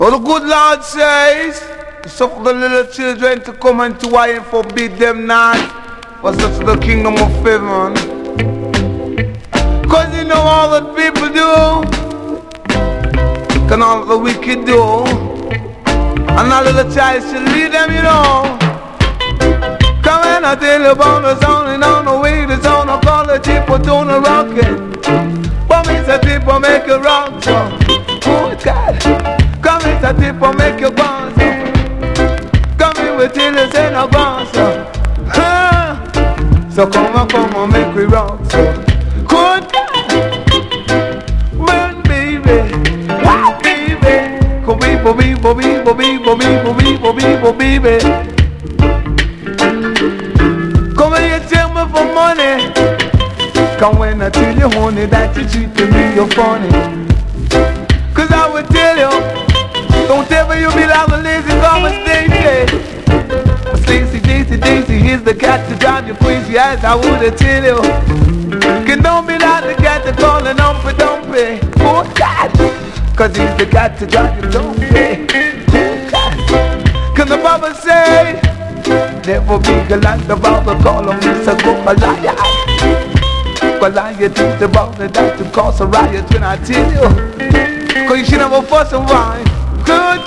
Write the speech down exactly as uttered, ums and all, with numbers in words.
Well, the good Lord says, suffer the little children to come into I and forbid them not, was such the kingdom of heaven. Cause you know all that people do, can all the wicked do, and all little child should lead them, you know. Come and I tell you about the sound and on the way, the sound of all the people doing the rockin'. But me say people make you rock, so, oh God. Come in, the people make you bounce. Come in with till you say no bounce. Ah. So come on, come on, make we rock. So good man, baby, what baby? Come people, people, people, people, people, people, people, baby. Come and you tell me for money. Come when I tell you honey that you treat me, you're funny. Cause I would tell you, don't ever you be like a lazy common Stacy. Stacy, Daisy, Daisy, he's the cat to drive you crazy as I would tell you. Can don't be like the cat to call an umpy dumpy. Oh God, cause he's the cat to drive you dumpy. Oh God, can the Bible say, never be gallant about the call of Mister Goliath. Goliath is the bomb that to cause a riot when I tell you. Cause you should never fuss and whine. Good